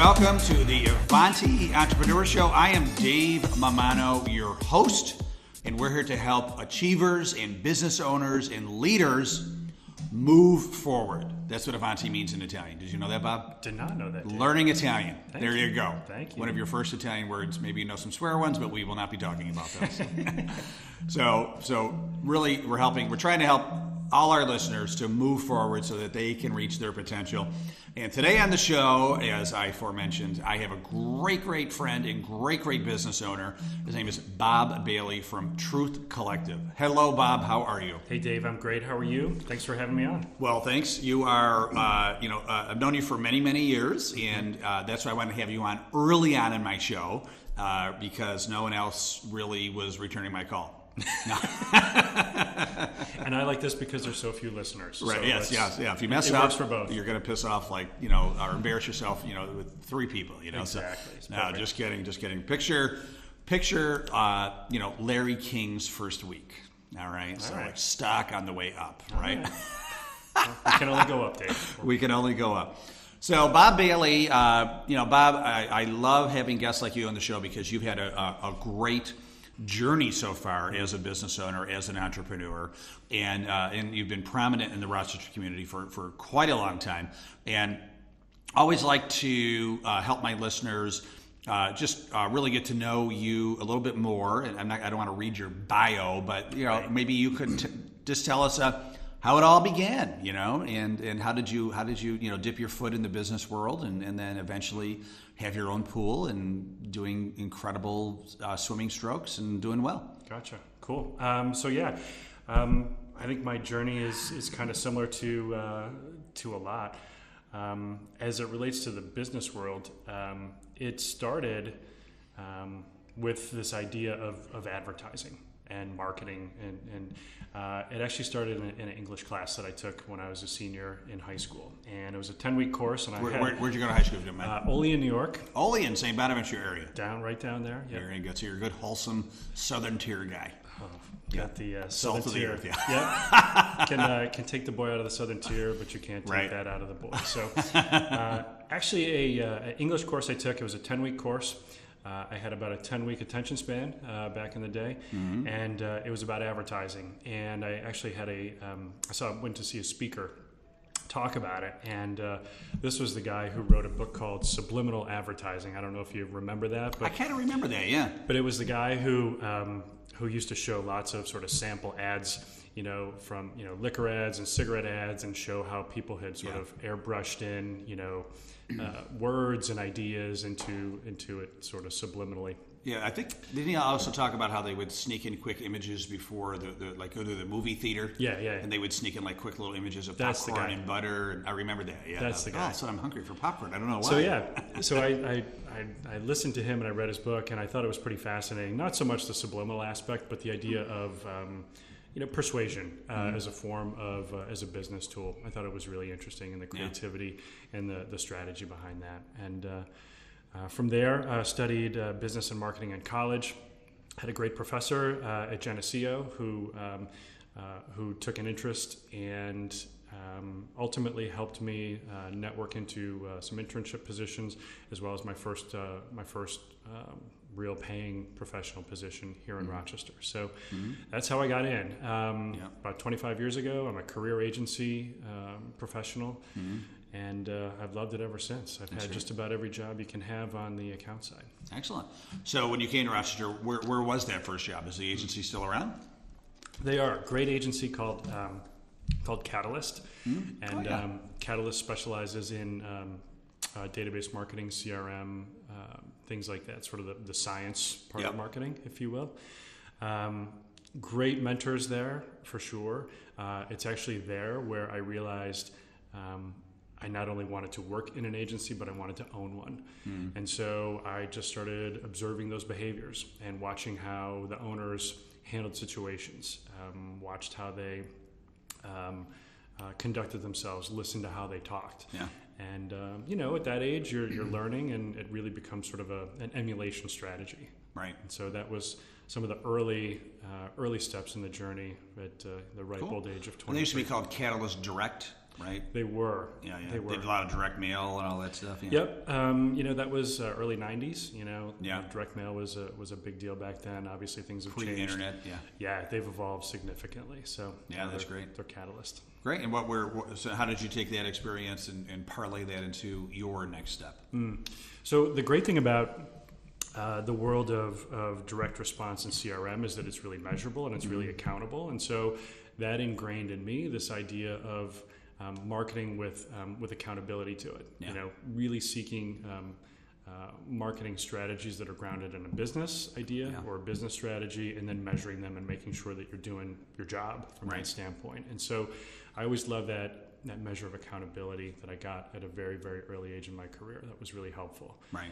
welcome to the Avanti Entrepreneur Show. I am Dave Mamano, your host, and we're here to help achievers and business owners and leaders move forward. That's what Avanti means in Italian. Did you know that, Bob? Did not know that. Dave. Learning Italian. Thank there you. you go. Thank you. One of your first Italian words. Maybe you know some swear ones, but we will not be talking about those. So really, we're trying to help all our listeners to move forward so that they can reach their potential. And today on the show, as I aforementioned, I have a great friend and great business owner. His name is Bob Bailey from Truth Collective. Hello, Bob. How are you? Hey, Dave. I'm great. How are you? Thanks for having me on. Well, thanks. You are, I've known you for many years, and that's why I wanted to have you on early on in my show because no one else really was returning my call. No. And I like this because there's so few listeners. Right. So yes. If you mess it up, works for both. You're going to piss off or embarrass yourself, with three people. Exactly. So, no, just kidding. Picture, Larry King's first week. All right. So like stock on the way up. Right. Well, we can only go up, Dave. We can only go up. So Bob Bailey, Bob, I love having guests like you on the show because you've had a great journey so far as a business owner, as an entrepreneur, and you've been prominent in the Rochester community for quite a long time. And I always like to help my listeners just really get to know you a little bit more. And I don't want to read your bio, but maybe you could just tell us how it all began, and how did you dip your foot in the business world and then eventually have your own pool and doing incredible swimming strokes and doing well. Gotcha. Cool. I think my journey is kind of similar to a lot. As it relates to the business world, it started with this idea of advertising and marketing, and it actually started in an English class that I took when I was a senior in high school, and it was a 10-week course. And where'd you go to high school, man? Olean, New York. Olean, St. Bonaventure area. Right down there. Yep. Very good. So you're a good, wholesome Southern tier guy. Got the Southern Salt of tier. the earth, yeah. Can take the boy out of the Southern tier, but you can't take that out of the boy. So, actually, an English course I took. It was a 10-week course. I had about a 10-week attention span back in the day, and it was about advertising. And I actually had went to see a speaker talk about it, and this was the guy who wrote a book called Subliminal Advertising. I don't know if you remember that, but I kind of remember that, yeah. But it was the guy who used to show lots of sort of sample ads, from liquor ads and cigarette ads, and show how people had sort of airbrushed in, words and ideas into it sort of subliminally. Yeah, I think, didn't he also talk about how they would sneak in quick images before go to the movie theater? Yeah. And they would sneak in like quick little images of That's popcorn and butter. And I remember that. Yeah, that's the guy. Oh, so I'm hungry for popcorn. I don't know why. So I listened to him and I read his book, and I thought it was pretty fascinating. Not so much the subliminal aspect, but the idea of persuasion as a form of as a business tool. I thought it was really interesting, and the creativity and the strategy behind that. And from there, I studied business and marketing in college. Had a great professor at Geneseo who took an interest and ultimately helped me network into some internship positions, as well as my first real paying professional position here in Rochester. So that's how I got in. About 25 years ago, I'm a career agency professional, and I've loved it ever since. I've had just about every job you can have on the account side. Excellent. So when you came to Rochester, where was that first job? Is the agency still around? They are. A great agency called Catalyst. And Catalyst specializes in database marketing, CRM, things like that, sort of the science part of marketing, if you will. Great mentors there, for sure. It's actually there where I realized I not only wanted to work in an agency, but I wanted to own one. And so I just started observing those behaviors and watching how the owners handled situations, watched how they conducted themselves, listened to how they talked. Yeah. And, at that age, you're learning, and it really becomes sort of an emulation strategy. Right. And so that was some of the early steps in the journey at the ripe old age of 20. They used to be called Catalyst Direct, right? They were. Yeah. They were. They did a lot of direct mail and all that stuff. Yeah. Yep. That was early 90s. Direct mail was a big deal back then. Obviously, things have changed. Pre-internet, yeah. Yeah, they've evolved significantly. So yeah, that's great. They're catalyst. Great. And so how did you take that experience and parlay that into your next step? So the great thing about the world of direct response and CRM is that it's really measurable and it's really accountable. And so that ingrained in me this idea of marketing with accountability to it. Yeah. Really seeking marketing strategies that are grounded in a business idea or a business strategy, and then measuring them and making sure that you're doing your job from that standpoint. And so I always love that measure of accountability that I got at a very, very early age in my career. That was really helpful. Right.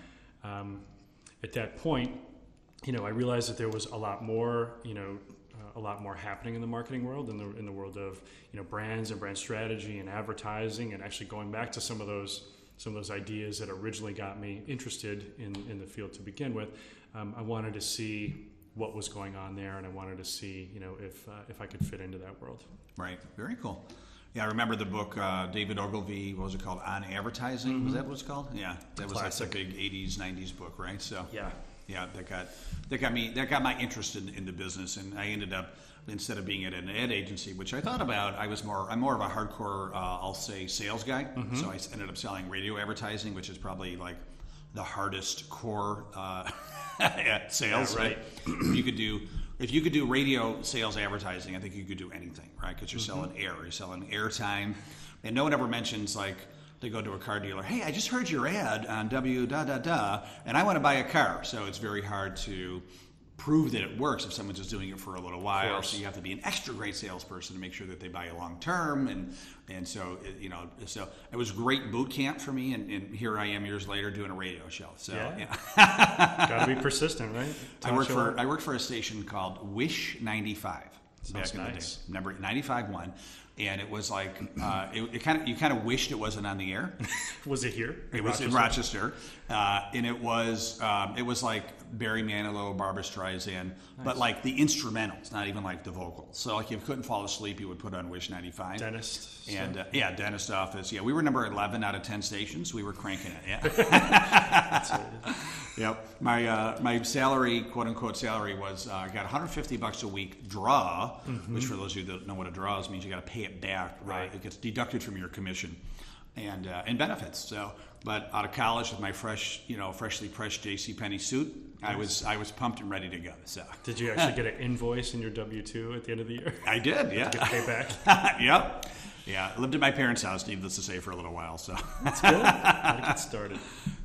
At that point, I realized that there was a lot more, happening in the marketing world, in the world of, brands and brand strategy and advertising, and actually going back to some of those ideas that originally got me interested in the field to begin with. I wanted to see what was going on there, and I wanted to see, if I could fit into that world. Right. Very cool. Yeah, I remember the book David Ogilvy. What was it called? On Advertising. Mm-hmm. Was that what it's called? Yeah, that was like a big '80s, '90s book, right? So yeah, that got my interest in the business, and I ended up, instead of being at an ad agency, which I thought about, I'm more of a hardcore, I'll say, sales guy. Mm-hmm. So I ended up selling radio advertising, which is probably like the hardest core sales. Yeah, right. If you could do radio sales advertising, I think you could do anything, right? Because you're selling air, you're selling airtime, and no one ever mentions, like, they go to a car dealer, hey, I just heard your ad on and I want to buy a car. So it's very hard to prove that it works if someone's just doing it for a little while. So you have to be an extra great salesperson to make sure that they buy you long term, and so so it was great boot camp for me, and here I am years later doing a radio show. So gotta be persistent, right? I worked for a station called Wish 95 back in the day, number 95.1. And it was like you kind of wished it wasn't on the air. Was it here? It was in Rochester, and it was like Barry Manilow, Barbra Streisand, but like the instrumentals, not even like the vocals. So like if you couldn't fall asleep, you would put on Wish 95. Dentist. And dentist office. Yeah, we were number 11 out of 10 stations. We were cranking it. Yeah. Yep. My salary, quote unquote salary, was I got $150 a week draw, which for those of you that don't know what a draw is, means you got to pay it back. Right. It gets deducted from your commission and benefits. So, but out of college with my freshly pressed JCPenney suit, I was pumped and ready to go. So, did you actually get an invoice in your W-2 at the end of the year? I did. Yeah. Did you get payback? Yep. Yeah. I lived at my parents' house, needless to say, for a little while. So that's good. How to get started.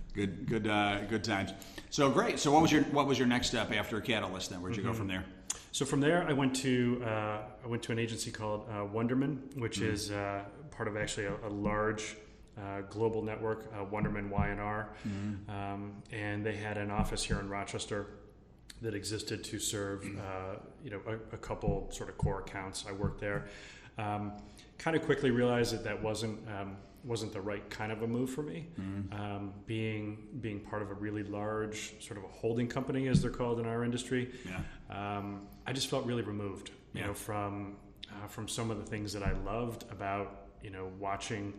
Good times. So great. So what was your next step after Catalyst? Then where'd you go from there? So from there, I went to an agency called Wunderman, which is part of actually a large global network, Wunderman Y&R, and they had an office here in Rochester that existed to serve a couple sort of core accounts. I worked there. Kind of quickly realized that wasn't the right kind of a move for me. Being part of a really large sort of a holding company, as they're called in our industry, I just felt really removed, from some of the things that I loved about watching.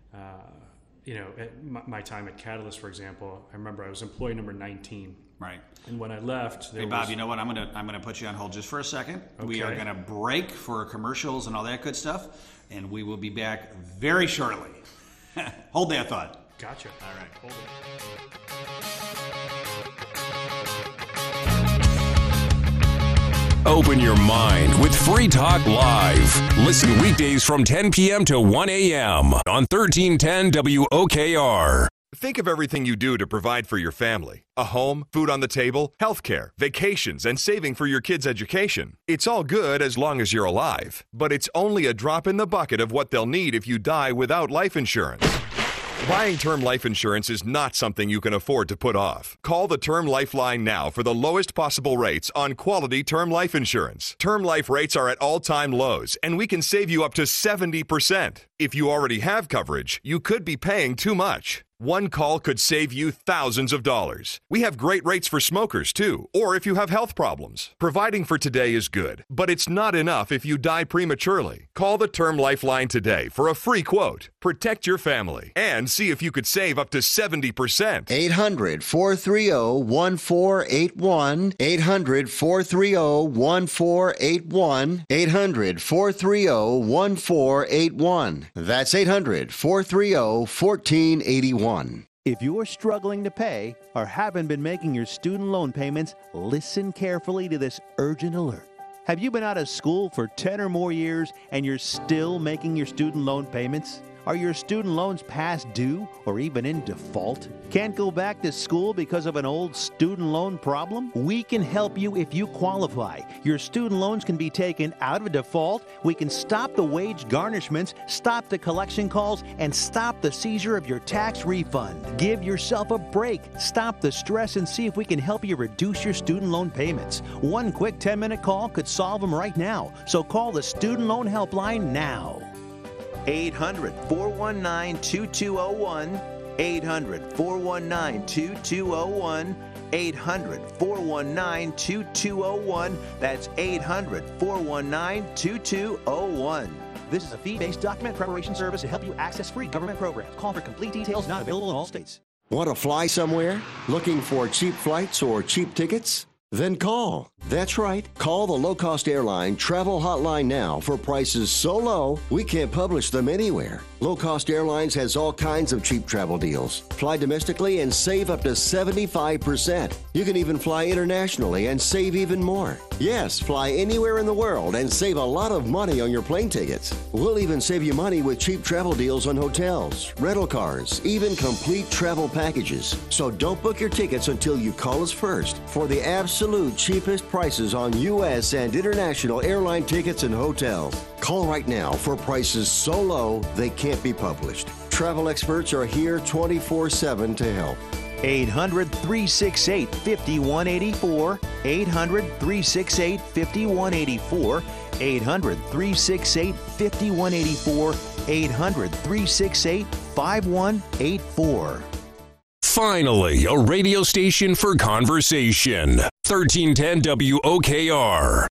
At my time at Catalyst, for example, I remember I was employee number 19. Right. And when I left, hey Bob, you know what? I'm gonna put you on hold just for a second. Okay. We are gonna break for commercials and all that good stuff, and we will be back very shortly. Hold that thought. Gotcha. All right. Hold it. Open your mind with Free Talk Live. Listen weekdays from 10 p.m. to 1 a.m. on 1310 WOKR. Think of everything you do to provide for your family. A home, food on the table, healthcare, vacations, and saving for your kids' education. It's all good as long as you're alive, but it's only a drop in the bucket of what they'll need if you die without life insurance. Buying term life insurance is not something you can afford to put off. Call the Term Lifeline now for the lowest possible rates on quality term life insurance. Term life rates are at all-time lows, and we can save you up to 70%. If you already have coverage, you could be paying too much. One call could save you thousands of dollars. We have great rates for smokers, too, or if you have health problems. Providing for today is good, but it's not enough if you die prematurely. Call the Term Lifeline today for a free quote. Protect your family and see if you could save up to 70%. 800-430-1481. 800-430-1481. 800-430-1481. That's 800-430-1481. If you're struggling to pay or haven't been making your student loan payments, listen carefully to this urgent alert. Have you been out of school for 10 or more years and you're still making your student loan payments? Are your student loans past due or even in default? Can't go back to school because of an old student loan problem? We can help you if you qualify. Your student loans can be taken out of default. We can stop the wage garnishments, stop the collection calls, and stop the seizure of your tax refund. Give yourself a break. Stop the stress and see if we can help you reduce your student loan payments. One quick 10-minute call could solve them right now. So call the Student Loan Helpline now. 800-419-2201. 800-419-2201. 800-419-2201. That's 800-419-2201. This is a fee-based document preparation service to help you access free government programs. Call for complete details. Not available in all states. Want to fly somewhere? Looking for cheap flights or cheap tickets? Then call. That's right. Call the low-cost airline travel hotline now for prices so low we can't publish them anywhere. Low-cost airlines has all kinds of cheap travel deals. Fly domestically and save up to 75%. You can even fly internationally and save even more. Yes, fly anywhere in the world and save a lot of money on your plane tickets. We'll even save you money with cheap travel deals on hotels, rental cars, even complete travel packages. So don't book your tickets until you call us first for the absolute cheapest prices on U.S. and international airline tickets and hotels. Call right now for prices so low they can't be published. Travel experts are here 24/7 to help. 800-368-5184. 800-368-5184. 800-368-5184. 800-368-5184. Finally, a radio station for conversation. 1310 WOKR.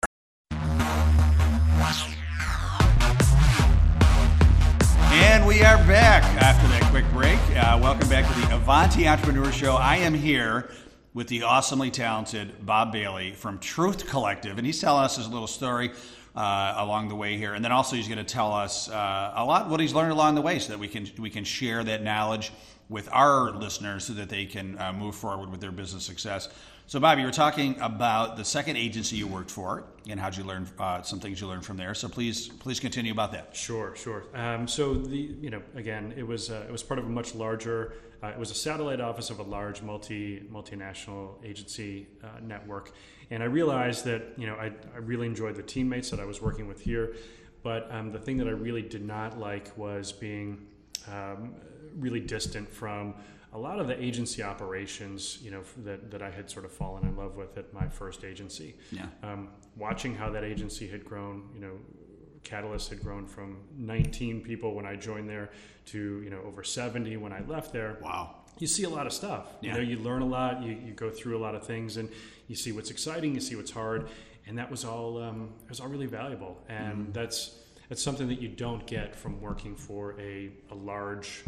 And we are back after that quick break. Welcome back to the Avanti Entrepreneur Show. I am here with the awesomely talented Bob Bailey from Truth Collective, and he's telling us his little story along the way here, and then also he's going to tell us a lot what he's learned along the way, so that we can share that knowledge with our listeners, so that they can move forward with their business success. So, Bob, you were talking about the second agency you worked for, and how'd you learn some things you learned from there. So, please continue about that. Sure. So again, it was part of a much larger. It was a satellite office of a large multinational agency network, and I realized that I really enjoyed the teammates that I was working with here, but the thing that I really did not like was being really distant from a lot of the agency operations, that I had sort of fallen in love with at my first agency. Yeah. Watching how that agency had grown, Catalyst had grown from 19 people when I joined there to, over 70 when I left there. Wow. You see a lot of stuff. Yeah. You learn a lot. You go through a lot of things, and you see what's exciting. You see what's hard, and that was all really valuable. And that's something that you don't get from working for a large,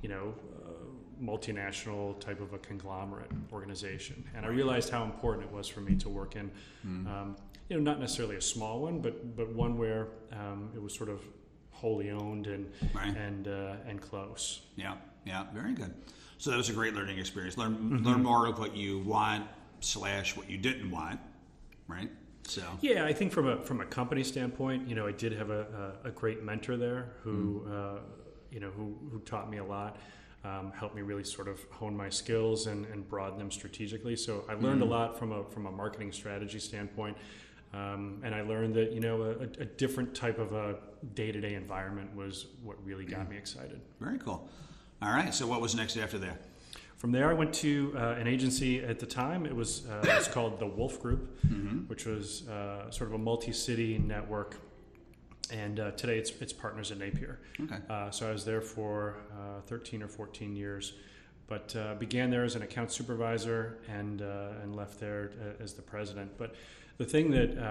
multinational type of a conglomerate organization. And I realized how important it was for me to work in, not necessarily a small one, but one where it was sort of wholly owned and close. Yeah, very good. So that was a great learning experience. Learn more of what you want / what you didn't want, right? So yeah, I think from a company standpoint, I did have a great mentor there who taught me a lot. Helped me really sort of hone my skills and broaden them strategically. So I learned a lot from a marketing strategy standpoint, and I learned that a different type of a day-to-day environment was what really got me excited. Very cool. All right. So what was next after that? From there, I went to an agency at the time. It was called the Wolf Group, which was sort of a multi-city network. And today it's partners at Napier. Okay. So I was there for 13 or 14 years. but began there as an account supervisor and left there as the president. But the thing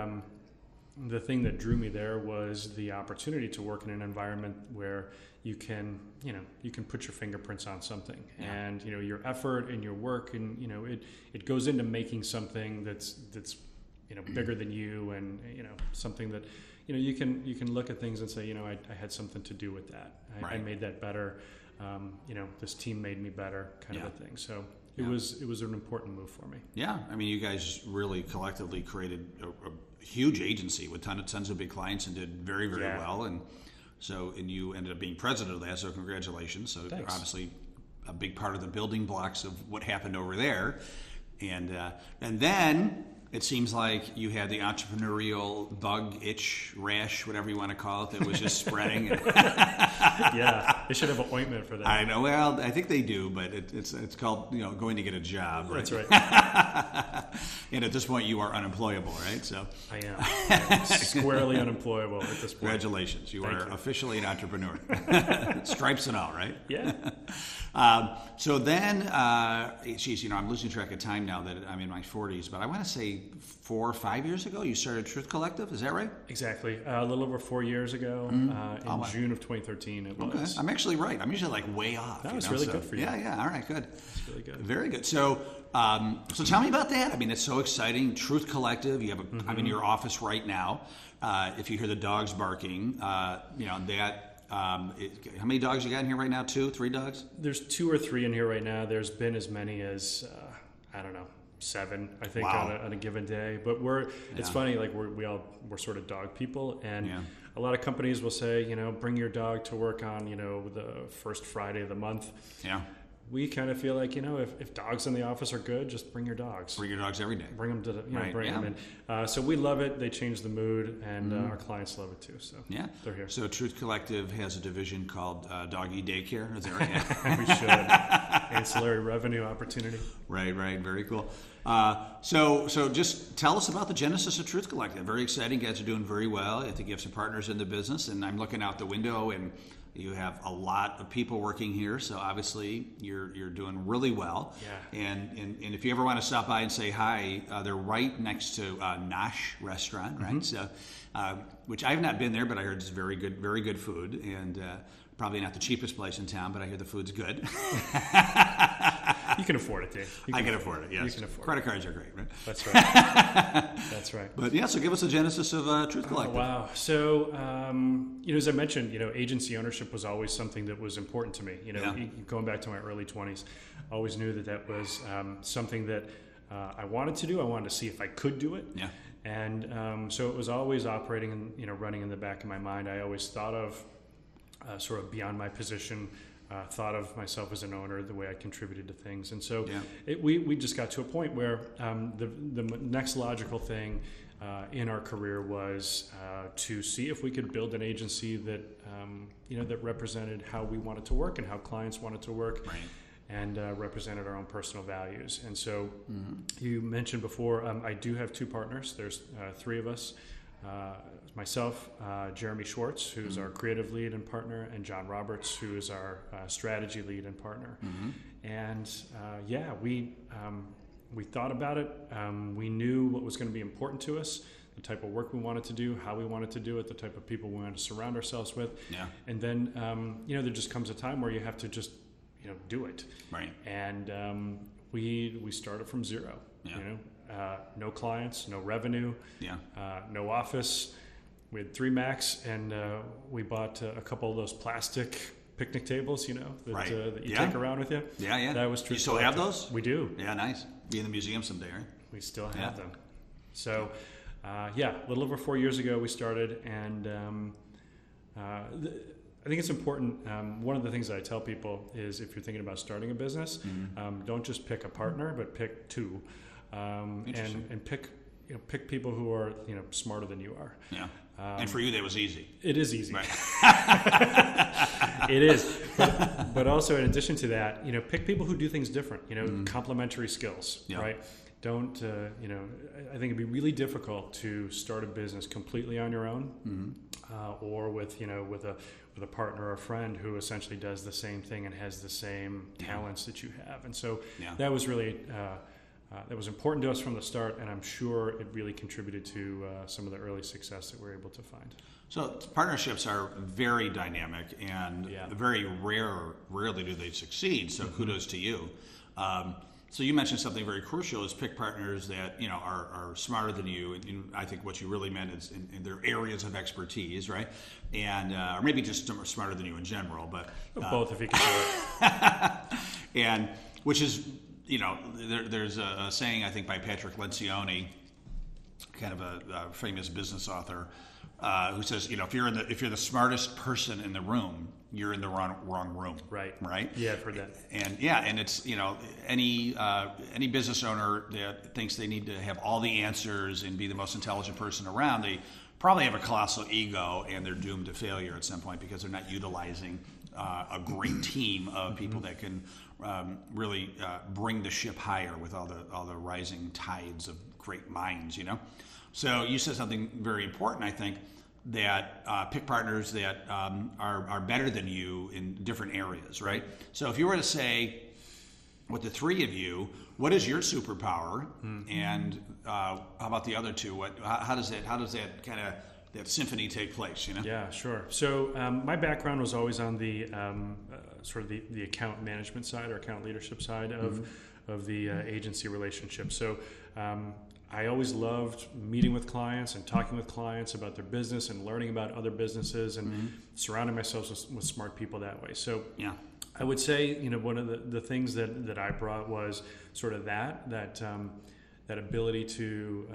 that drew me there was the opportunity to work in an environment where you can put your fingerprints on something, and your effort and your work, and it goes into making something that's bigger than you, and something that you can look at things and say, I had something to do with that. I made that better. This team made me better, kind of a thing. So it was an important move for me. Yeah, I mean, you guys really collectively created a huge agency with tons of big clients and did very, very well. And you ended up being president of that. So congratulations. So Thanks. Obviously a big part of the building blocks of what happened over there. And then it seems like you had the entrepreneurial bug, itch, rash, whatever you want to call it, that was just spreading. Yeah, they should have an ointment for that. I know. Well, I think they do, but it's called going to get a job. Right? That's right. And at this point, you are unemployable, right? So I am squarely unemployable at this point. Congratulations, you are officially an entrepreneur. Stripes and all, right? Yeah. So then, I'm losing track of time now that I'm in my 40s, but I want to say 4 or 5 years ago, you started Truth Collective. Is that right? Exactly. A little over 4 years ago, in June of 2013, it was. Okay. I'm actually right. I'm usually way off. That was really good for you. Yeah. All right, good. It's really good. Very good. So tell me about that. I mean, it's so exciting. Truth Collective. You have I'm in your office right now. If you hear the dogs barking, that. How many dogs you got in here right now? 2, 3 dogs? There's 2 or 3 in here right now. There's been as many as 7, I think, on a given day. But it's funny, like we're sort of dog people, and a lot of companies will say, bring your dog to work on the first Friday of the month. Yeah. We kind of feel like, if dogs in the office are good, just bring your dogs. Bring your dogs every day. Bring them to bring them in. So we love it. They change the mood, and our clients love it too. So they're here. So Truth Collective has a division called Doggy Daycare. Is that right? We should. Ancillary revenue opportunity. Right. Very cool. So just tell us about the genesis of Truth Collective. Very exciting. You guys are doing very well. I think you have some partners in the business, and I'm looking out the window, and you have a lot of people working here, so obviously you're doing really well. Yeah. And if you ever want to stop by and say hi, they're right next to Nosh Restaurant, right? So, which I have not been there, but I heard it's very good food, and probably not the cheapest place in town, but I hear the food's good. You can afford it, Dave. I can afford it, yes. You can afford Credit cards are great, right? That's right. That's right. But so give us a genesis of Truth Collective. Wow. So, as I mentioned, agency ownership was always something that was important to me. Going back to my early 20s, I always knew that was something that I wanted to do. I wanted to see if I could do it. Yeah. And so it was always operating and, running in the back of my mind. I always thought of sort of beyond my position, thought of myself as an owner, the way I contributed to things. And so we just got to a point where the next logical thing in our career was to see if we could build an agency that, that represented how we wanted to work and how clients wanted to work. Right. And represented our own personal values. And so you mentioned before, I do have 2 partners. There's 3 of us. Myself, Jeremy Schwartz, who's our creative lead and partner, and John Roberts, who is our strategy lead and partner. And we thought about it. We knew what was going to be important to us, the type of work we wanted to do, how we wanted to do it, the type of people we wanted to surround ourselves with. Yeah. And then, there just comes a time where you have to just, do it. Right. And we started from zero. Yeah. No clients, no revenue. Yeah. No office. We had 3 Macs, and we bought a couple of those plastic picnic tables, that you take around with you. Yeah. That was true. You still have those? We do. Yeah, nice. Be in the museum someday, right? We still have them. So, a little over 4 years ago we started, and I think it's important. One of the things that I tell people is, if you're thinking about starting a business, don't just pick a partner, but pick 2, and pick people who are smarter than you are. Yeah. And for you, that was easy. It is easy. Right. It is. But also, in addition to that, pick people who do things different. Complementary skills. Yeah. Right. Don't. I think it'd be really difficult to start a business completely on your own. or with a partner or a friend who essentially does the same thing and has the same talents that you have. And so that was really that was important to us from the start, and I'm sure it really contributed to some of the early success that we're able to find. So partnerships are very dynamic and very rarely do they succeed. So kudos to you. So you mentioned something very crucial: is pick partners that are smarter than you. And I think what you really meant is in their areas of expertise, right? And or maybe just smarter than you in general, but both if you can do it. And which is there's a saying I think by Patrick Lencioni, kind of a famous business author, who says if you're the smartest person in the room, you're in the wrong room. Right. Yeah, I've heard that. And it's any business owner that thinks they need to have all the answers and be the most intelligent person around, they probably have a colossal ego and they're doomed to failure at some point because they're not utilizing a great team of people that can really bring the ship higher with all the rising tides of great minds. So you said something very important, I think, that pick partners that are better than you in different areas, right? So if you were to say, with the three of you, what is your superpower, and how about the other two? How does that kind of that symphony take place? Yeah, sure. So my background was always on the sort of the account management side or account leadership side of the agency relationship. So I always loved meeting with clients and talking with clients about their business and learning about other businesses and surrounding myself with smart people that way. So I would say, one of the things that I brought was sort of that ability to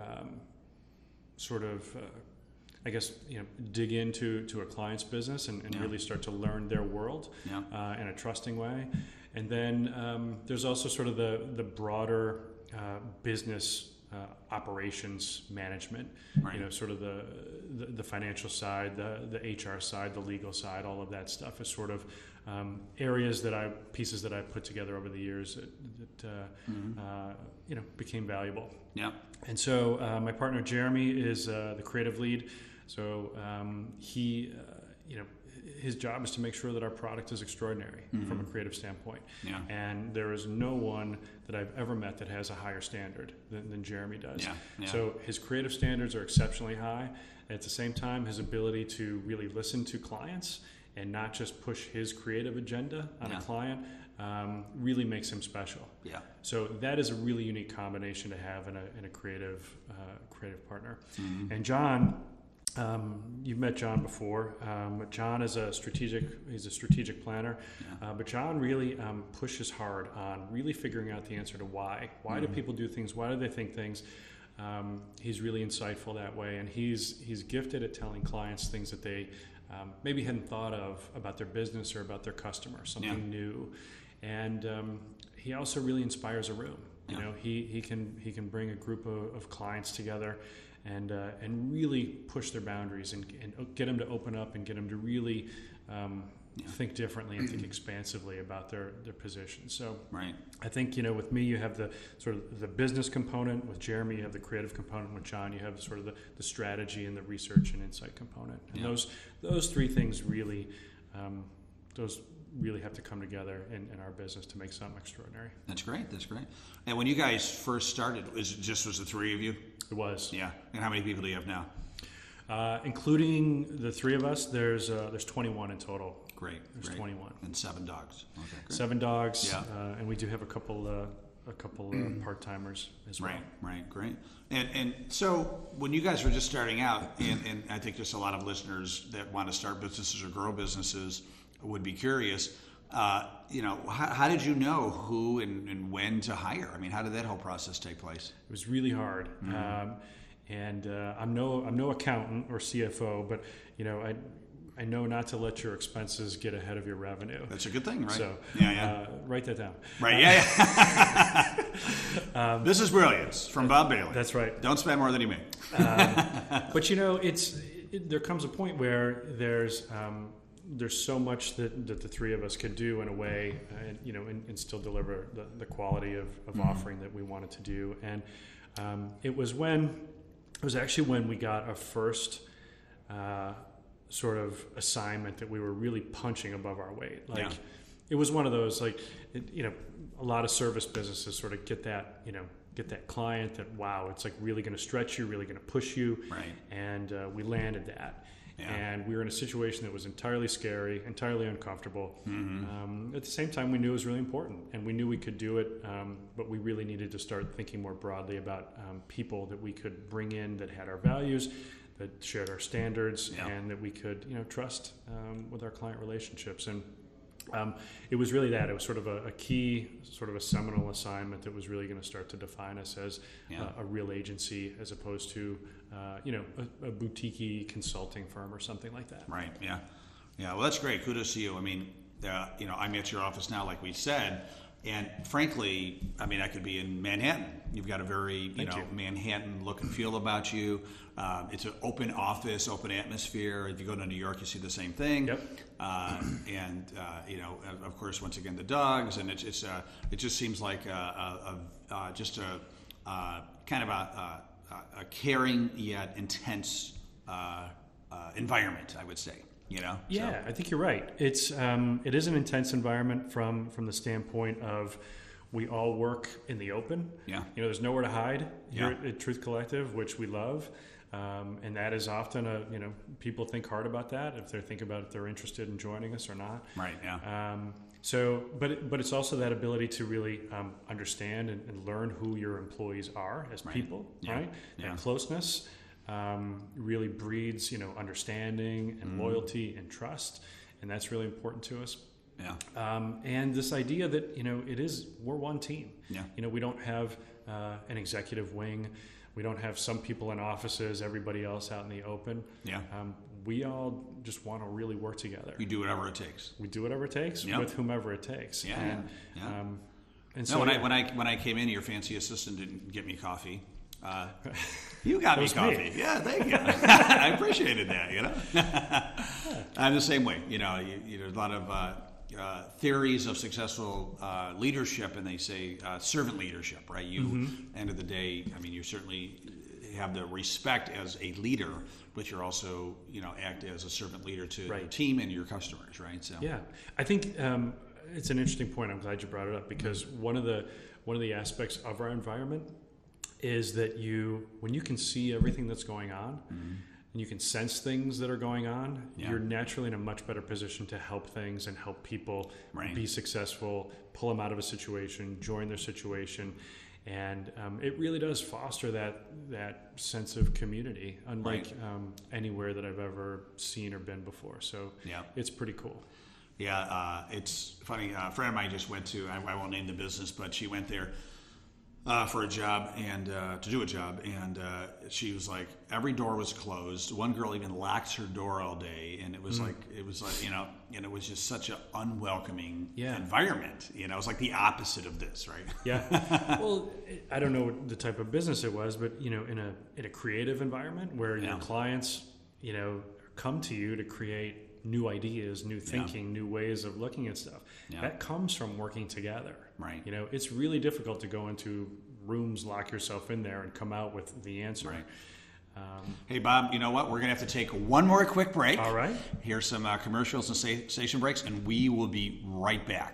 I guess, dig into a client's business and really start to learn their world in a trusting way. And then there's also sort of the broader business operations management, sort of the financial side, the HR side, the legal side, all of that stuff is sort of pieces that I put together over the years that became valuable. Yeah. And so my partner Jeremy is the creative lead. So he, his job is to make sure that our product is extraordinary from a creative standpoint. Yeah. And there is no one that I've ever met that has a higher standard than Jeremy does. Yeah. Yeah. So his creative standards are exceptionally high. At the same time, his ability to really listen to clients and not just push his creative agenda on a client really makes him special. Yeah. So that is a really unique combination to have in a creative partner. And John, you've met John before. John is he's a strategic planner, but John really pushes hard on really figuring out the answer to why. Why do people do things? Why do they think things? He's really insightful that way, and he's gifted at telling clients things that they maybe hadn't thought of about their business or about their customer, something new. And he also really inspires a room. He can bring a group of clients together and really push their boundaries and get them to open up and get them to really think differently and think expansively about their position. So I think, with me, you have the sort of the business component. With Jeremy, you have the creative component. With John, you have sort of the strategy and the research and insight component. And those three things really, really have to come together in our business to make something extraordinary. That's great. And when you guys first started, was the three of you? It was. Yeah. And how many people do you have now? Including the three of us, there's 21 in total. Great. There's 21. And 7 dogs. Okay, great. 7 dogs. Yeah. And we do have a couple part-timers as well. Right. Great. And so when you guys were just starting out, and I think just a lot of listeners that want to start businesses or grow businesses would be curious, how did you know who and when to hire? I mean, how did that whole process take place? It was really hard. And I'm no accountant or CFO, but I know not to let your expenses get ahead of your revenue. That's a good thing, right? So write that down. Right, This is brilliance from Bob Bailey. That's right. Don't spend more than you make. But there comes a point where there's so much that the three of us could do in a way, and still deliver the quality of offering that we wanted to do. And it was actually when we got our first sort of assignment that we were really punching above our weight. Like it was one of those, like, a lot of service businesses sort of get that client that, wow, it's like really going to stretch you, really going to push you. Right. And we landed that. Yeah. And we were in a situation that was entirely scary, entirely uncomfortable. Mm-hmm. At the same time, we knew it was really important, and we knew we could do it, but we really needed to start thinking more broadly about people that we could bring in that had our values, that shared our standards, and that we could trust with our client relationships. And it was really that. It was sort of a key, sort of a seminal assignment that was really going to start to define us as a real agency, as opposed to a boutique-y consulting firm or something like that. Right. Yeah. Yeah. Well, that's great. Kudos to you. I mean, I'm at your office now, like we said, and frankly, I mean, I could be in Manhattan. You've got a very Manhattan look and feel about you. It's an open office, open atmosphere. If you go to New York, you see the same thing. Yep. And of course, once again, the dogs, and it just seems like just a kind of a caring yet intense environment, I would say. Yeah, I think you're right. It is an intense environment from the standpoint of we all work in the open. Yeah. There's nowhere to hide here at Truth Collective, which we love. And that is often people think hard about that if they think about if they're interested in joining us or not. Right. Yeah. But it's also that ability to really understand and learn who your employees are as people, right? Yeah. That closeness really breeds, understanding and loyalty and trust, and that's really important to us. Yeah. And this idea that we're one team. Yeah. We don't have an executive wing. We don't have some people in offices, everybody else out in the open. Yeah. We all just want to really work together. You do whatever it takes. We do whatever it takes with whomever it takes. Yeah. And so when I came in, your fancy assistant didn't get me coffee. You got me coffee. Yeah, thank you. I appreciated that. I'm the same way. There's a lot of theories of successful leadership, and they say servant leadership, right? End of the day, I mean, you certainly have the respect as a leader, but you're also, act as a servant leader to your team and your customers, right? So yeah, I think it's an interesting point. I'm glad you brought it up, because one of the aspects of our environment is that when you can see everything that's going on, and you can sense things that are going on, you're naturally in a much better position to help things and help people be successful, pull them out of a situation, join their situation. And it really does foster that sense of community, unlike anywhere that I've ever seen or been before. So it's pretty cool. Yeah, it's funny. A friend of mine just went to, I won't name the business, but she went there for a job and to do a job, and she was like, every door was closed. One girl even locked her door all day, and it was like and it was just such an unwelcoming environment. It was like the opposite of this, right? Yeah. Well, I don't know what the type of business it was, but in a creative environment where your clients come to you to create new ideas, new thinking, new ways of looking at stuff. That comes from working together. Right. It's really difficult to go into rooms, lock yourself in there, and come out with the answer. Right. Hey, Bob, you know what? We're going to have to take one more quick break. All right. Here's some commercials and station breaks, and we will be right back.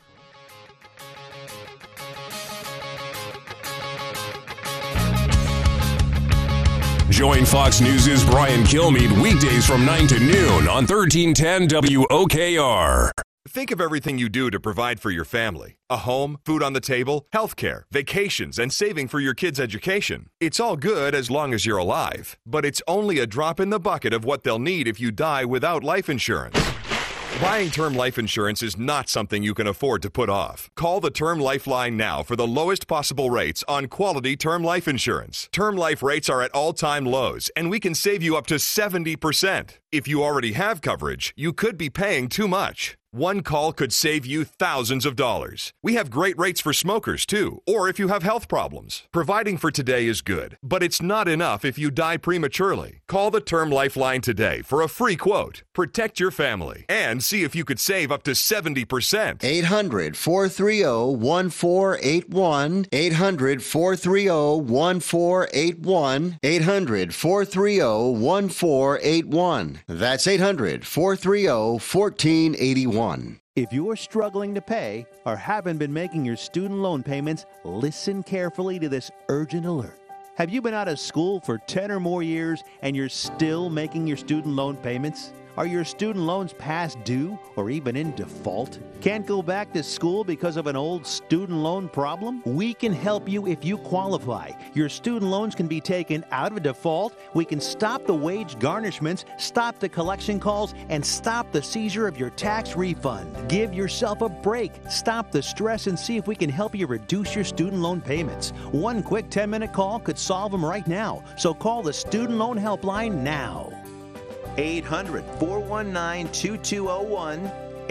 Join Fox News' Brian Kilmeade weekdays from 9 to noon on 1310 WOKR. Think of everything you do to provide for your family. A home, food on the table, healthcare, vacations, and saving for your kids' education. It's all good as long as you're alive, but it's only a drop in the bucket of what they'll need if you die without life insurance. Buying term life insurance is not something you can afford to put off. Call the Term Lifeline now for the lowest possible rates on quality term life insurance. Term life rates are at all-time lows, and we can save you up to 70%. If you already have coverage, you could be paying too much. One call could save you thousands of dollars. We have great rates for smokers, too, or if you have health problems. Providing for today is good, but it's not enough if you die prematurely. Call the Term Lifeline today for a free quote. Protect your family and see if you could save up to 70%. 800-430-1481. 800-430-1481. 800-430-1481. That's 800-430-1481. If you're struggling to pay or haven't been making your student loan payments, listen carefully to this urgent alert. Have you been out of school for 10 or more years and you're still making your student loan payments? Are your student loans past due or even in default? Can't go back to school because of an old student loan problem? We can help you if you qualify. Your student loans can be taken out of default. We can stop the wage garnishments, stop the collection calls, and stop the seizure of your tax refund. Give yourself a break. Stop the stress and see if we can help you reduce your student loan payments. One quick 10-minute call could solve them right now. So call the Student Loan Helpline now. 800-419-2201.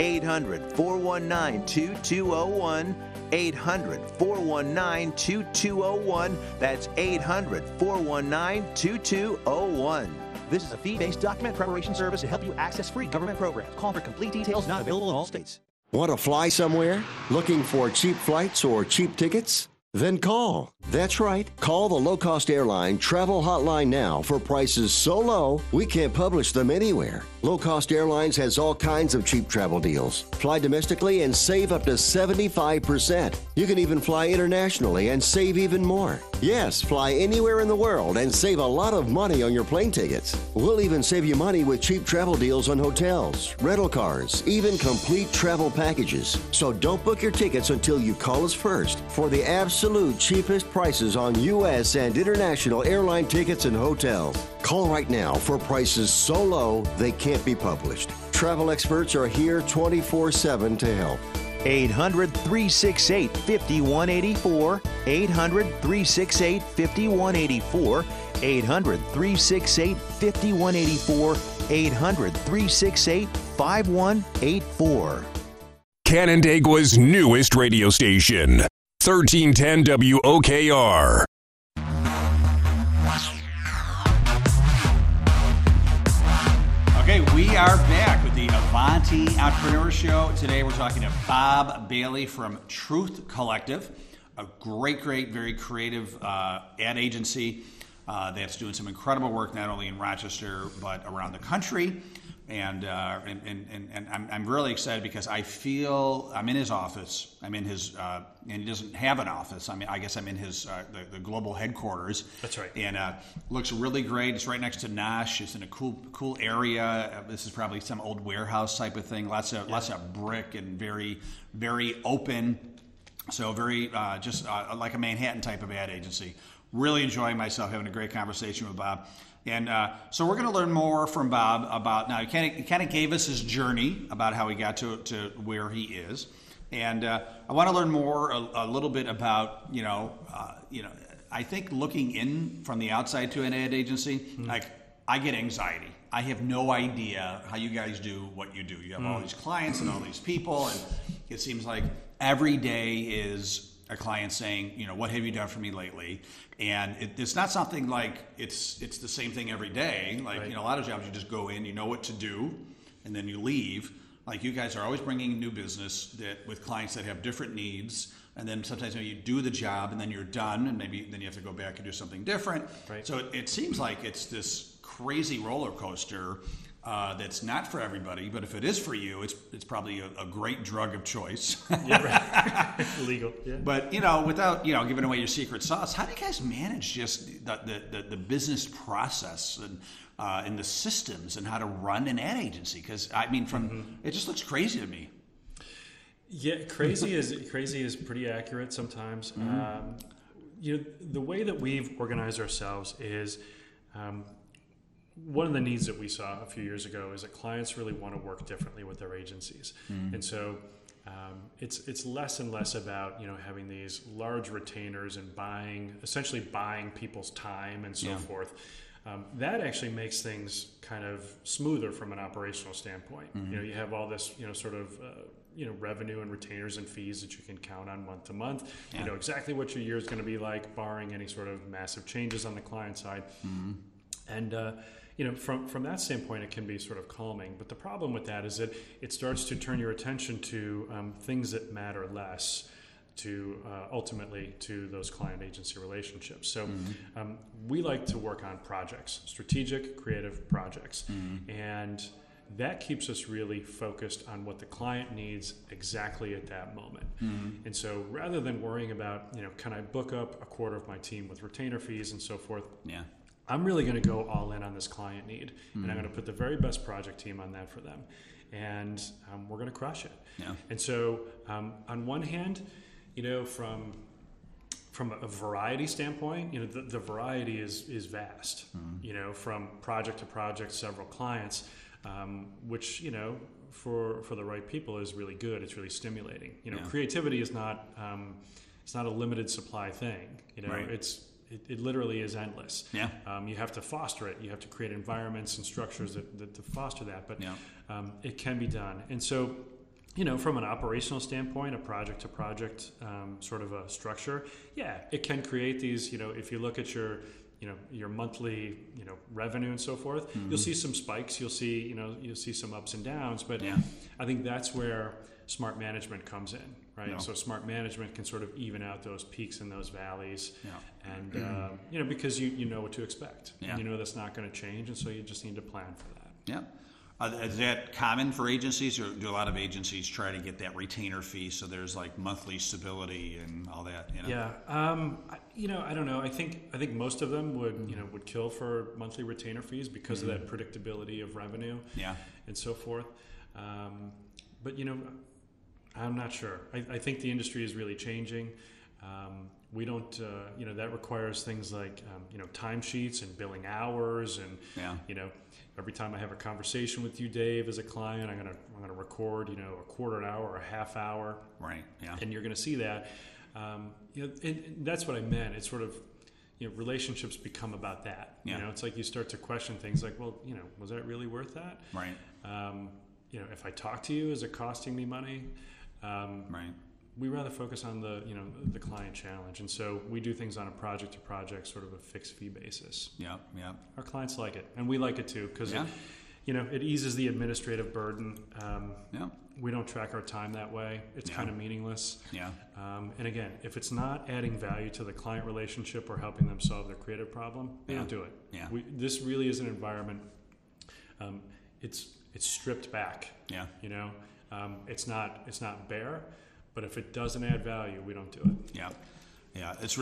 800-419-2201. 800-419-2201. That's 800-419-2201. This is a fee-based document preparation service to help you access free government programs. Call for complete details. Not available in all states. Want to fly somewhere? Looking for cheap flights or cheap tickets? Then call. That's right. Call the low-cost airline travel hotline now for prices so low we can't publish them anywhere. Low Cost Airlines has all kinds of cheap travel deals. Fly domestically and save up to 75%. You can even fly internationally and save even more. Yes, fly anywhere in the world and save a lot of money on your plane tickets. We'll even save you money with cheap travel deals on hotels, rental cars, even complete travel packages. So don't book your tickets until you call us first for the absolute cheapest prices on U.S. and international airline tickets and hotels. Call right now for prices so low they can't be published. Travel experts are here 24/7 to help. 800-368-5184. 800-368-5184. 800-368-5184. 800-368-5184. Canandaigua's newest radio station, 1310 WOKR. Okay, we are back with the Avanti Entrepreneur Show. Today we're talking to Bob Bailey from Truth Collective, a great, very creative ad agency that's doing some incredible work not only in Rochester but around the country. And I'm really excited because I feel I'm in his office. I'm in his, and he doesn't have an office. I guess I'm in his the global headquarters. That's right. And looks really great. It's right next to Nosh. It's in a cool area. This is probably some old warehouse type of thing. Lots of brick and very open. So very just like a Manhattan type of ad agency. Really enjoying myself, having a great conversation with Bob. And so we're going to learn more from Bob about, now he kind of gave us his journey about how he got to where he is. And I want to learn more a little bit about, I think looking in from the outside to an ad agency, like I get anxiety. I have no idea how you guys do what you do. You have all these clients and all these people, and it seems like every day is a client saying, what have you done for me lately? And it's not something like it's the same thing every day. Like, right. A lot of jobs you just go in, you know what to do, and then you leave. Like you guys are always bringing new business that with clients that have different needs. And then sometimes you do the job and then you're done, and maybe then you have to go back and do something different. Right. So it seems like it's this crazy roller coaster that's not for everybody, but if it is for you, it's probably a great drug of choice. Yeah, right. Legal. Yeah. But without giving away your secret sauce, how do you guys manage just the business process and the systems and how to run an ad agency? Because it just looks crazy to me. Yeah, crazy is pretty accurate sometimes. The way that we've organized ourselves is. One of the needs that we saw a few years ago is that clients really want to work differently with their agencies, and so it's less and less about having these large retainers and essentially buying people's time and so forth. that actually makes things kind of smoother from an operational standpoint. You have all this, sort of, revenue and retainers and fees that you can count on month to month. Yeah. You know exactly what your year is going to be like, barring any sort of massive changes on the client side. And from that standpoint, it can be sort of calming. But the problem with that is that it starts to turn your attention to things that matter less to ultimately to those client agency relationships. So we like to work on projects, strategic, creative projects. And that keeps us really focused on what the client needs exactly at that moment. And so rather than worrying about, can I book up a quarter of my team with retainer fees and so forth? Yeah. I'm really going to go all in on this client need, and I'm going to put the very best project team on that for them. And we're going to crush it. Yeah. And so on one hand, from a variety standpoint, the variety is vast. From project to project, several clients, which for the right people is really good. It's really stimulating. Creativity is not it's not a limited supply thing. Right. It literally is endless. Yeah. You have to foster it. You have to create environments and structures that to foster that. But it can be done. And so, from an operational standpoint, a project-to-project sort of a structure, it can create these. If you look at your monthly revenue and so forth, you'll see some spikes. You'll see some ups and downs. But I think that's where smart management comes in. Right, Yeah. So smart management can sort of even out those peaks and those valleys, and because you know what to expect, and that's not going to change, and so you just need to plan for that. Yeah, is that common for agencies, or do a lot of agencies try to get that retainer fee so there's like monthly stability and all that? Yeah, I don't know. I think most of them would kill for monthly retainer fees because of that predictability of revenue, and so forth. But I'm not sure. I think the industry is really changing. We don't, that requires things like, timesheets and billing hours, and every time I have a conversation with you, Dave, as a client, I'm gonna record, a quarter an hour or a half hour. Right. Yeah. And you're gonna see that. And that's what I meant. It's sort of, relationships become about that. Yeah. It's like you start to question things like, well, was that really worth that? Right. If I talk to you, is it costing me money? Right. We rather focus on the client challenge, and so we do things on a project to project, sort of a fixed fee basis. Yeah. Our clients like it, and we like it too, because it eases the administrative burden. We don't track our time that way. It's kind of meaningless. Yeah. And again, if it's not adding value to the client relationship or helping them solve their creative problem, we don't do it. Yeah. This really is an environment. It's stripped back. Yeah. It's not bare, but if it doesn't add value, we don't do it. Yeah. Yeah, it's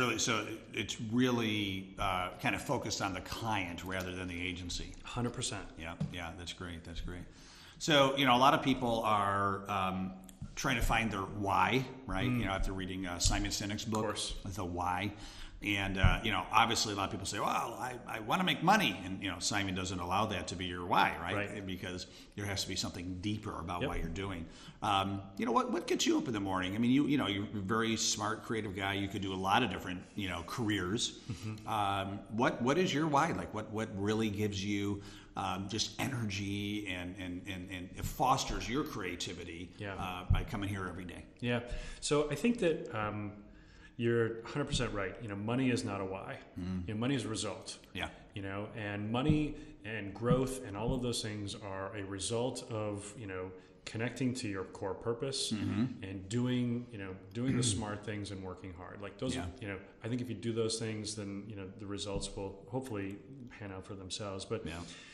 really kind of focused on the client rather than the agency. 100%. Yeah, that's great. So, a lot of people are trying to find their why, right? After reading Simon Sinek's book, The Why. And, obviously a lot of people say, well, I want to make money. And, Simon doesn't allow that to be your why, right? Because there has to be something deeper about why you're doing. What gets you up in the morning? I mean, you're a very smart, creative guy. You could do a lot of different, careers. What is your why? Like, what really gives you just energy and it fosters your creativity by coming here every day? Yeah. So I think that you're 100% right. Money is not a why. Money is a result. Yeah. And money and growth and all of those things are a result of connecting to your core purpose and doing the smart things and working hard. Like those, I think if you do those things, then the results will hopefully pan out for themselves. But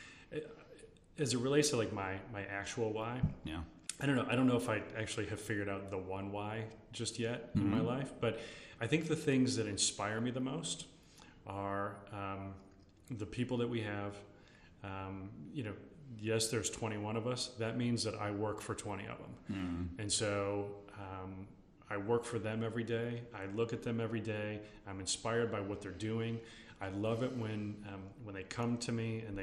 as it relates to like my actual why, I don't know. I don't know if I actually have figured out the one why just yet in my life, but I think the things that inspire me the most are the people that we have. Yes, there's 21 of us. That means that I work for 20 of them. And so I work for them every day. I look at them every day. I'm inspired by what they're doing. I love it when they come to me and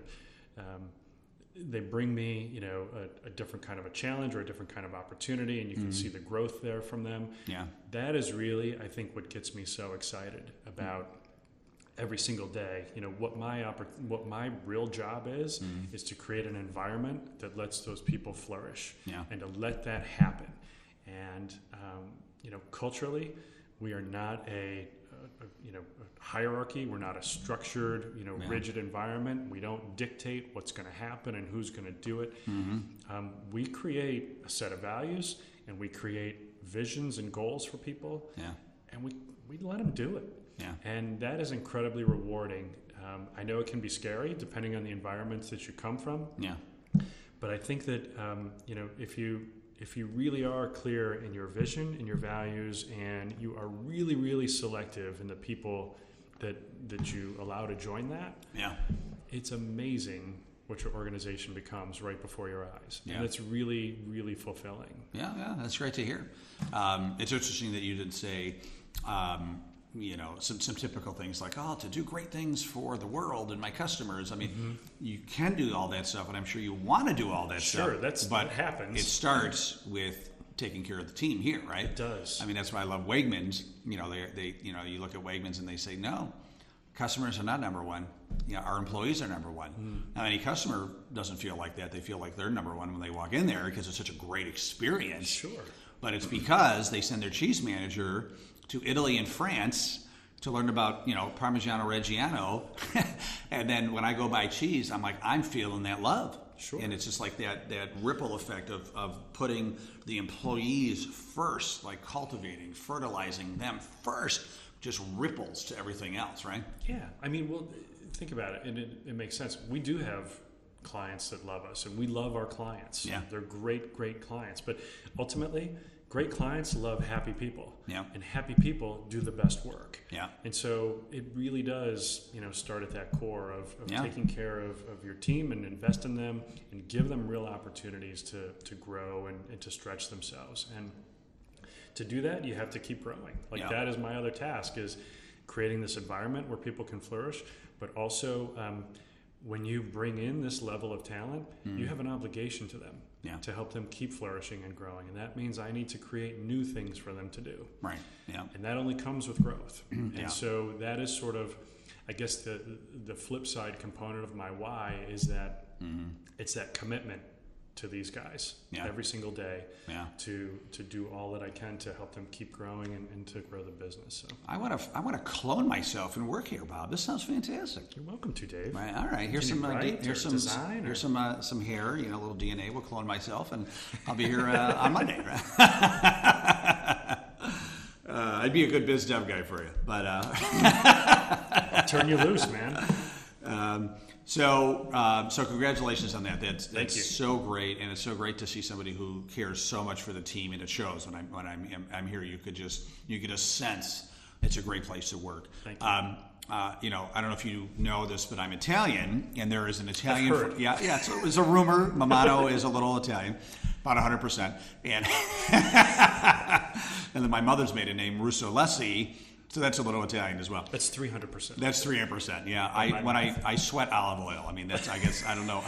they bring me, a different kind of a challenge or a different kind of opportunity, and you can see the growth there from them. Yeah, that is really, I think, what gets me so excited about every single day, what my real job is to create an environment that lets those people flourish, and to let that happen. And culturally, we are not a hierarchy. We're not a structured, rigid environment. We don't dictate what's going to happen and who's going to do it. We create a set of values, and we create visions and goals for people, and we let them do it. And that is incredibly rewarding. I know it can be scary depending on the environments that you come from. But I think that if you really are clear in your vision and your values, and you are really, really selective in the people that you allow to join that, it's amazing what your organization becomes right before your eyes. And it's really, really fulfilling. Yeah, that's great to hear. It's interesting that you did say, some typical things like, to do great things for the world and my customers. I mean, you can do all that stuff, and I'm sure you want to do all that stuff. Sure, that happens. It starts with taking care of the team here, right? It does. I mean, that's why I love Wegmans. They you look at Wegmans and they say, no, customers are not number one. Our employees are number one. Now, any customer doesn't feel like that. They feel like they're number one when they walk in there because it's such a great experience. Sure. But it's because they send their cheese manager to Italy and France to learn about, Parmigiano Reggiano. And then when I go buy cheese, I'm like, I'm feeling that love. Sure. And it's just like that ripple effect of putting the employees first, like cultivating, fertilizing them first, just ripples to everything else, right? Yeah. I mean, well, think about it, and it makes sense. We do have clients that love us, and we love our clients. Yeah. They're great, great clients. But ultimately, great clients love happy people. Yeah. And happy people do the best work. Yeah. And so it really does, start at that core of taking care of your team and invest in them and give them real opportunities to grow and to stretch themselves. And to do that, you have to keep growing. That is my other task, is creating this environment where people can flourish, but also when you bring in this level of talent, you have an obligation to them. To help them keep flourishing and growing. And that means I need to create new things for them to do. Right, yeah. And that only comes with growth. And so that is sort of, I guess, the flip side component of my why is that it's that commitment to these guys every single day to do all that I can to help them keep growing and to grow the business. So I want to clone myself and work here, Bob. This sounds fantastic. You're welcome to, Dave. Right, all right. Here's some design. Here's some hair. A little DNA. We'll clone myself, and I'll be here on Monday. Right? I'd be a good biz dev guy for you, but I'll turn you loose, man. So congratulations on that. That's Thank you. So great, and it's so great to see somebody who cares so much for the team, and it shows when I'm here. You get a sense it's a great place to work. Thank you. I don't know if you know this, but I'm Italian, and there is an Italian. I've heard. It was a rumor. Mamano is a little Italian, about 100%, and and then my mother's maiden name Russolesi. So that's a little Italian as well. That's 300%. That's 300%. Yeah, I sweat olive oil. I mean, that's I don't know.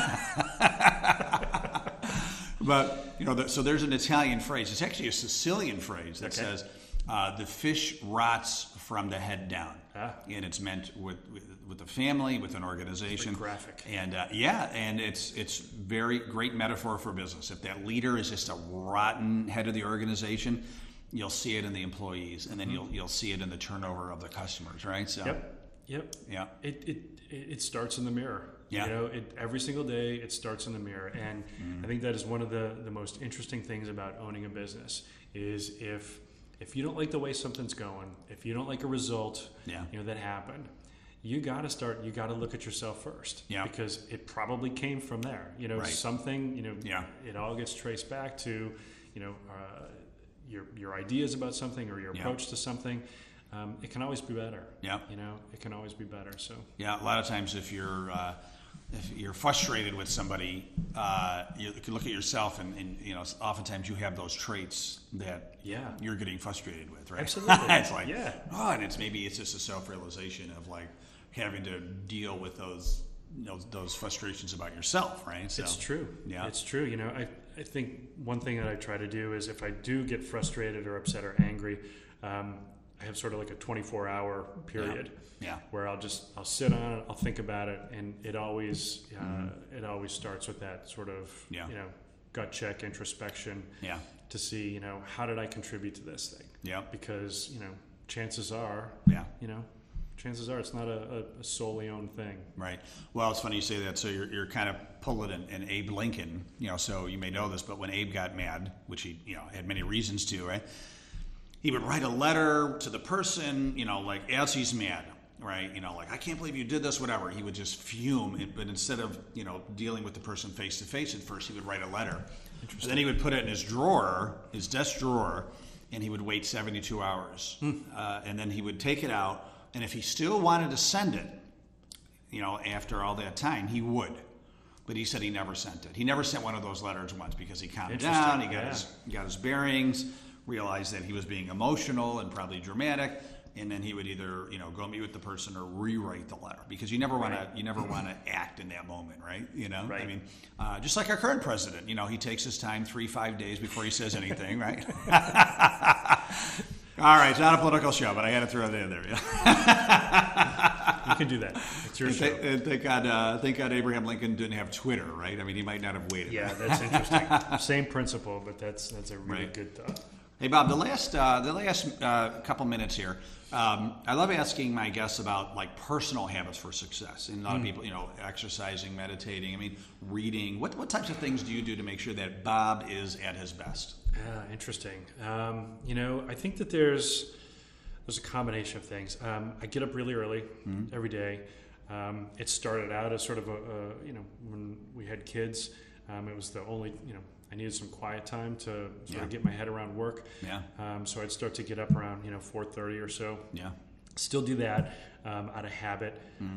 But so there's an Italian phrase. It's actually a Sicilian phrase that says, "The fish rots from the head down," and it's meant with the family, with an organization. It's graphic. And and it's very great metaphor for business. If that leader is just a rotten head of the organization, you'll see it in the employees, and then you'll see it in the turnover of the customers, right? So, Yep. Yeah. It starts in the mirror. Yeah. Every single day it starts in the mirror, and I think that is one of the most interesting things about owning a business is if you don't like the way something's going, if you don't like a result, that happened, you got to look at yourself first. Yeah. Because it probably came from there. Right. Something. It all gets traced back to, your ideas about something or your approach to something. It can always be better. Yeah. It can always be better. So. Yeah. A lot of times, if you're frustrated with somebody, you can look at yourself, and oftentimes you have those traits that you're getting frustrated with, right? Absolutely. It's like, and it's just a self-realization of like having to deal with those frustrations about yourself, right? So, it's true. Yeah, it's true. I think one thing that I try to do is if I do get frustrated or upset or angry, I I have sort of like a 24-hour period Yeah. where I'll sit on it, I'll think about it, and it always starts with that sort of gut check, introspection, to see how did I contribute to this thing? Yeah. Because chances are it's not a solely owned thing. Right. Well, it's funny you say that. So you're kind of pulling an Abe Lincoln, so you may know this, but when Abe got mad, which he, had many reasons to, right? He would write a letter to the person, like as he's mad, right? Like, I can't believe you did this, whatever. He would just fume. But instead of, dealing with the person face to face at first, he would write a letter. And then he would put it in his drawer, his desk drawer, and he would wait 72 hours. And then he would take it out. And if he still wanted to send it, after all that time, he would. But he said he never sent it. He never sent one of those letters once because he calmed down, he got his bearings, realized that he was being emotional and probably dramatic, and then he would either go meet with the person or rewrite the letter, because you never want to act in that moment, right? Right. I mean, just like our current president, he takes his time 3-5 days before he says anything, right? All right, it's not a political show, but I had to throw it in there. You can do that. It's your show. Thank God Abraham Lincoln didn't have Twitter, right? I mean, he might not have waited. Yeah, that's interesting. Same principle, but that's a really good thought. Hey, Bob, the last couple minutes here, I love asking my guests about like personal habits for success. And a lot of people, exercising, meditating, reading. What types of things do you do to make sure that Bob is at his best? Interesting. I think that there's a combination of things. I get up really early every day. It started out as sort of when we had kids, it was the only, I needed some quiet time to sort of get my head around work. Yeah. So I'd start to get up around 4:30 or so. Yeah. Still do that out of habit.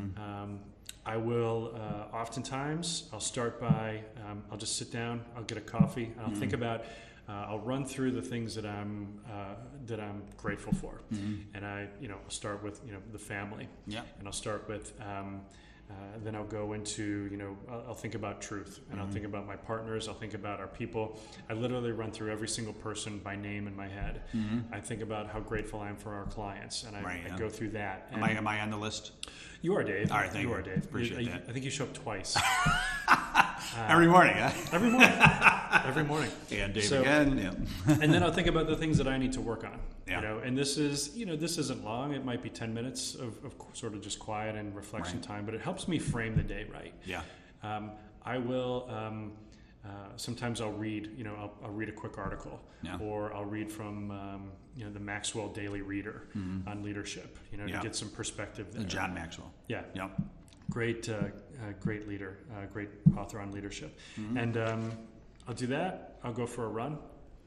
I will oftentimes I'll start by I'll just sit down. I'll get a coffee. I'll think about. I'll run through the things that I'm grateful for, and I'll start with the family. Yeah. And I'll start with. Then I'll go into, I'll think about truth, and I'll think about my partners. I'll think about our people. I literally run through every single person by name in my head. I think about how grateful I am for our clients, and I go through that. Am I on the list? You are, Dave. All right, thank you. You are, Dave. Appreciate that. I think you show up twice. Every morning, huh? Every morning. Every morning. And Dave again. Yeah. And then I'll think about the things that I need to work on. Yeah. And this isn't long. It might be 10 minutes of sort of just quiet and reflection time, but it helps me frame the day right. Yeah. I will. Sometimes I'll read. I'll read a quick article, or I'll read from the Maxwell Daily Reader on leadership. To get some perspective there. John Maxwell. Yeah. Yeah. Great leader, great author on leadership, and I'll do that. I'll go for a run.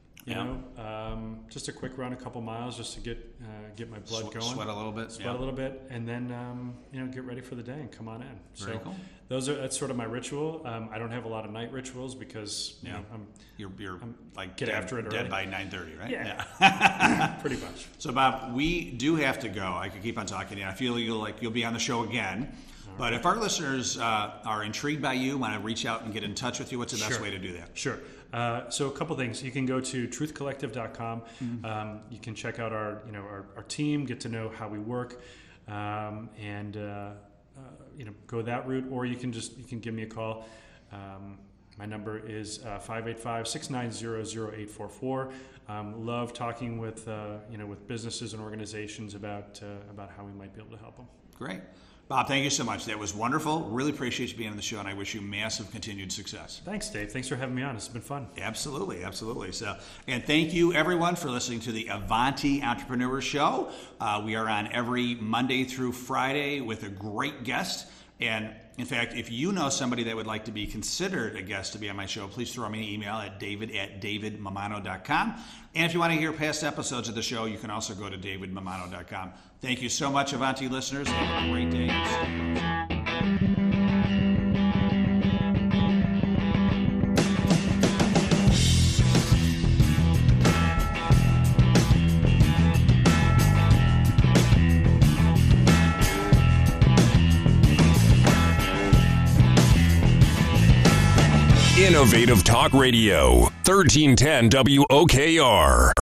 Just a quick run, a couple miles, just to get my blood going. Sweat a little bit. And then get ready for the day and come on in. Very cool. That's sort of my ritual. I don't have a lot of night rituals because you're like get after it early. Dead by 9:30, right? Yeah. Pretty much. So Bob, we do have to go. I could keep on talking. I feel you'll be on the show again. But if our listeners are intrigued by you, want to reach out and get in touch with you, what's the best way to do that? Sure. So a couple things. You can go to truthcollective.com. You can check out our team, get to know how we work, and go that route. Or you can give me a call. My number is 585-690-0844. Love talking with businesses and organizations about how we might be able to help them. Great. Bob, thank you so much. That was wonderful. Really appreciate you being on the show, and I wish you massive continued success. Thanks, Dave. Thanks for having me on. It's been fun. Absolutely, absolutely. So, and thank you, everyone, for listening to the Avanti Entrepreneur Show. We are on every Monday through Friday with a great guest. And in fact, if you know somebody that would like to be considered a guest to be on my show, please throw me an email at david@davidmamano.com. And if you want to hear past episodes of the show, you can also go to davidmamano.com. Thank you so much, Avanti listeners. Have a great day. Innovative Talk Radio, 1310 WOKR.